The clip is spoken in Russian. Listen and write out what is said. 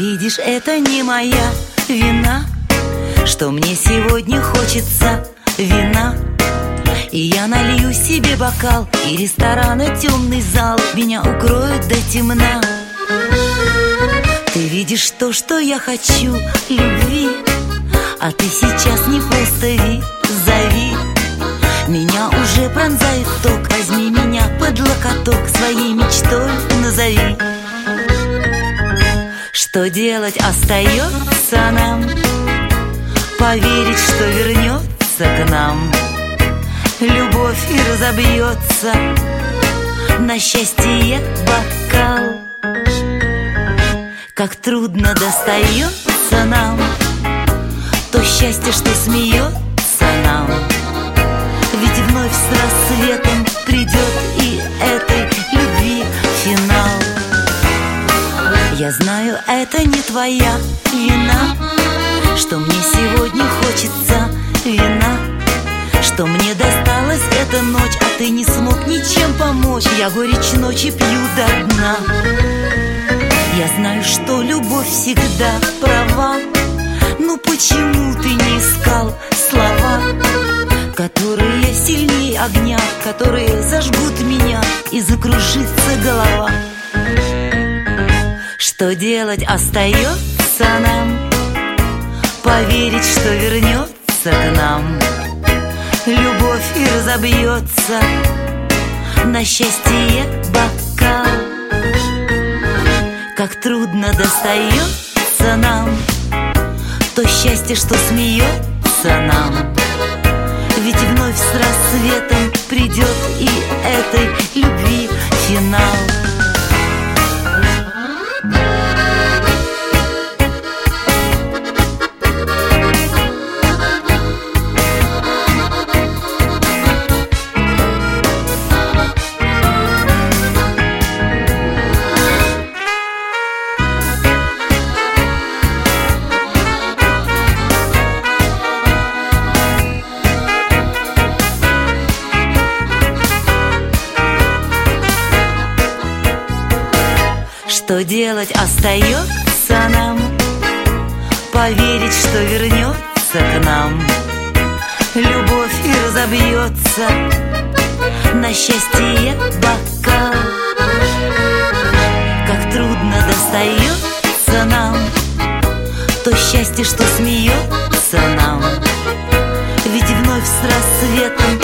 видишь, это не моя вина, что мне сегодня хочется вина. И я налью себе бокал, и ресторан, и темный зал меня укроют до темна. Ты видишь то, что я хочу, любви, а ты сейчас не просто зови. Меня уже пронзает ток, возьми меня под локоток, своей мечтой назови. Что делать остается нам? Поверить, что вернется к нам любовь и разобьется на счастье бокал. Как трудно достается нам то счастье, что смеется нам. Ведь вновь с рассветом придет и этой любви финал. Я знаю, это не твоя вина, что мне сегодня хочется вина, что мне досталась эта ночь, а ты не смог ничем помочь. Я горечь ночи пью до дна. Я знаю, что любовь всегда права. Ну почему ты не искал слова, которые сильнее огня, которые зажгут меня и закружится голова? Что делать остается нам? Поверить, что вернется к нам любовь и разобьется на счастье бокал. Как трудно достается нам то счастье, что смеется нам. Ведь вновь с рассветом придет и этой любви финал. Что делать остается нам? Поверить, что вернется к нам любовь и разобьется на счастье бокал. Как трудно достается нам то счастье, что смеется нам. Ведь вновь с рассветом